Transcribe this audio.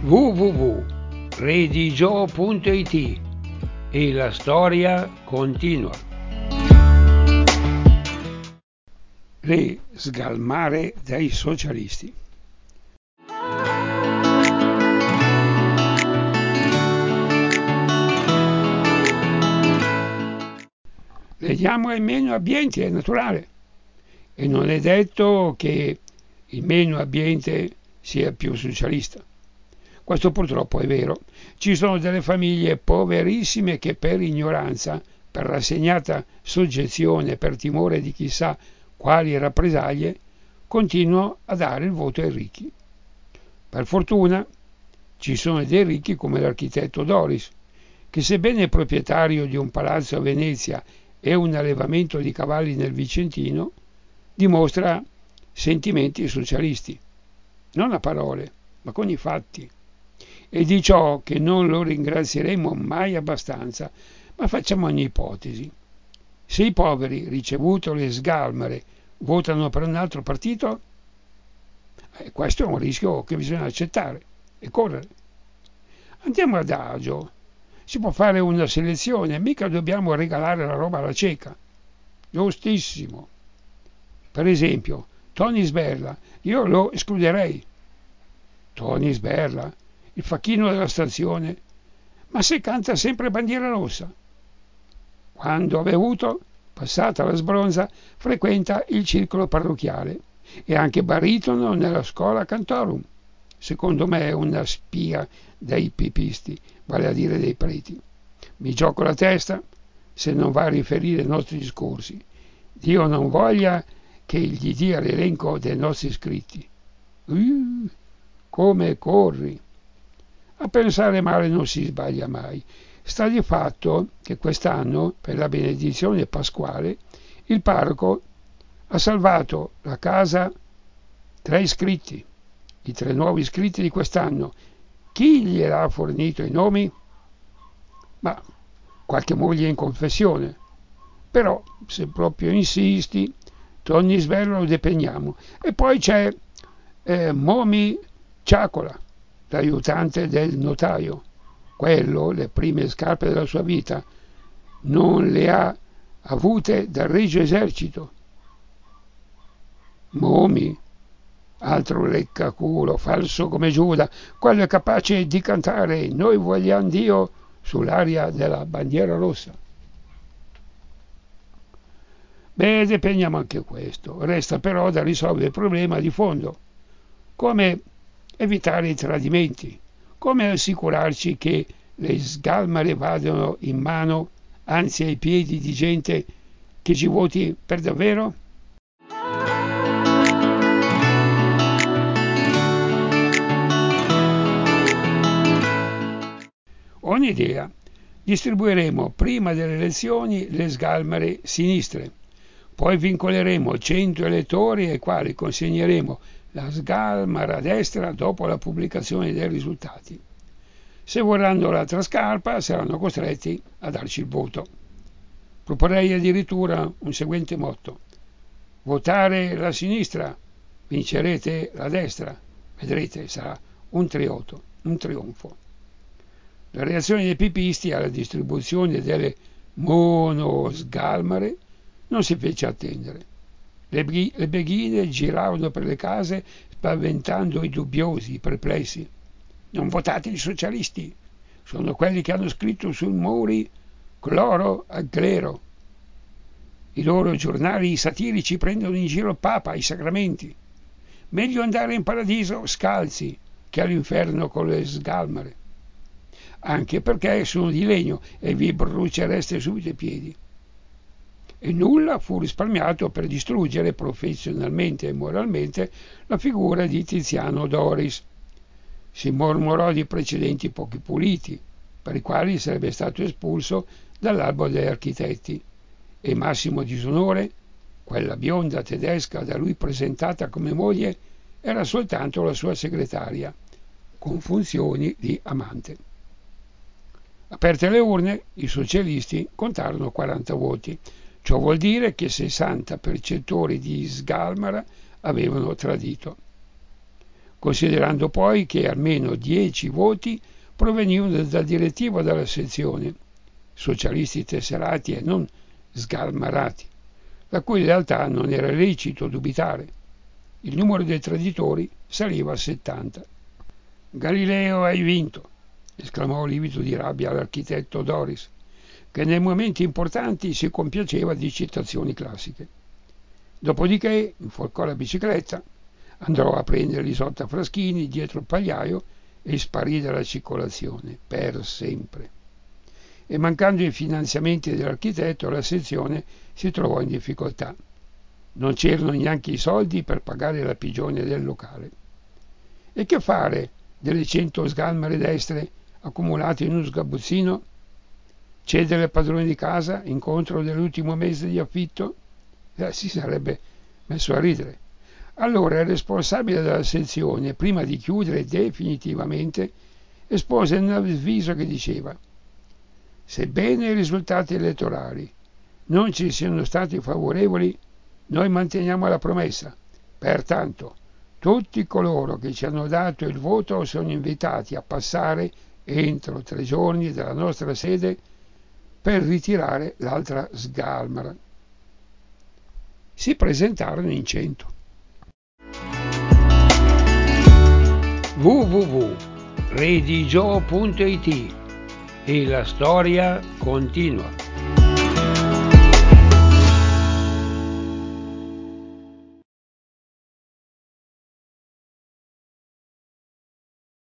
www.redigio.it e la storia continua. Le sgalmare dei socialisti. Le diamo ai meno abbienti, è naturale, e non è detto che il meno abbiente sia più socialista. Questo purtroppo è vero. Ci sono delle famiglie poverissime che per ignoranza, per rassegnata soggezione, per timore di chissà quali rappresaglie, continuano a dare il voto ai ricchi. Per fortuna ci sono dei ricchi come l'architetto Doris, che sebbene proprietario di un palazzo a Venezia e un allevamento di cavalli nel Vicentino, dimostra sentimenti socialisti, non a parole, ma con i fatti. E di ciò che non lo ringrazieremo mai abbastanza, ma facciamo un'ipotesi. Se i poveri, ricevuto le sgalmare, votano per un altro partito, questo è un rischio che bisogna accettare e correre. Andiamo adagio. Si può fare una selezione, mica dobbiamo regalare la roba alla cieca. Giustissimo. Per esempio, Tony Sberla, io lo escluderei. Tony Sberla, il facchino della stazione, ma se canta sempre bandiera rossa. Quando ha bevuto, passata la sbronza, frequenta il circolo parrocchiale e anche baritono nella scuola cantorum. Secondo me è una spia dei pipisti, vale a dire dei preti. Mi gioco la testa se non va a riferire i nostri discorsi. Dio non voglia che gli dia l'elenco dei nostri iscritti. Come corri! A pensare male non si sbaglia mai. Sta di fatto che quest'anno, per la benedizione pasquale, il parroco ha salvato la casa 3 iscritti, i 3 nuovi iscritti di quest'anno. Chi gliel'ha fornito i nomi? Ma qualche moglie in confessione. Però, se proprio insisti, Tony Svello lo depegniamo. E poi c'è Momi Ciacola, l'aiutante del notaio. Quello, le prime scarpe della sua vita, non le ha avute dal Regio Esercito. Momi, altro leccaculo, falso come Giuda, quello è capace di cantare "Noi vogliamo Dio" sull'aria della bandiera rossa. Beh, depegniamo anche questo. Resta però da risolvere il problema di fondo. Come evitare i tradimenti? Come assicurarci che le sgalmare vadano in mano, anzi ai piedi di gente che ci voti per davvero? Ho un'idea. Distribuiremo prima delle elezioni le sgalmare sinistre, poi vincoleremo 100 elettori ai quali consegneremo la sgalmara a destra dopo la pubblicazione dei risultati. Se vorranno l'altra scarpa saranno costretti a darci il voto. Proporrei addirittura un seguente motto: votare la sinistra, vincerete la destra. Vedrete, sarà un trionfo. La reazione dei pipisti alla distribuzione delle monosgalmare non si fece attendere. Le beghine giravano per le case spaventando i dubbiosi, i perplessi. Non votate i socialisti, sono quelli che hanno scritto sui muri cloro al clero. I loro giornali satirici prendono in giro il Papa, i sacramenti. Meglio andare in paradiso scalzi che all'inferno con le sgalmare. Anche perché sono di legno e vi brucereste subito i piedi. E nulla fu risparmiato per distruggere professionalmente e moralmente la figura di Tiziano Doris. Si mormorò di precedenti pochi puliti, per i quali sarebbe stato espulso dall'albo degli architetti, e massimo disonore, quella bionda tedesca da lui presentata come moglie era soltanto la sua segretaria, con funzioni di amante. Aperte le urne, i socialisti contarono 40 voti. Ciò vuol dire che 60 percettori di sgalmara avevano tradito. considerando poi che almeno 10 voti provenivano dal direttivo della sezione, socialisti tesserati e non sgalmarati, la cui lealtà non era lecito dubitare. Il numero dei traditori saliva a 70. «Galileo, hai vinto!» esclamò livido di rabbia l'architetto Doris, che nei momenti importanti si compiaceva di citazioni classiche. Dopodiché inforcò la bicicletta, andò a prendere l'Isotta Fraschini dietro il pagliaio e sparì dalla circolazione per sempre. E mancando i finanziamenti dell'architetto, la sezione si trovò in difficoltà. Non c'erano neanche i soldi per pagare la pigione del locale. E che fare delle 100 sgalmare destre accumulate in uno sgabuzzino? Cedere al padrone di casa in contro dell'ultimo mese di affitto? Si sarebbe messo a ridere. Allora il responsabile della sezione, prima di chiudere definitivamente, espose un avviso che diceva: «Sebbene i risultati elettorali non ci siano stati favorevoli, noi manteniamo la promessa. Pertanto, tutti coloro che ci hanno dato il voto sono invitati a passare entro 3 giorni dalla nostra sede per ritirare l'altra sgalmara». Si presentarono in 100. www.redigio.it e la storia continua.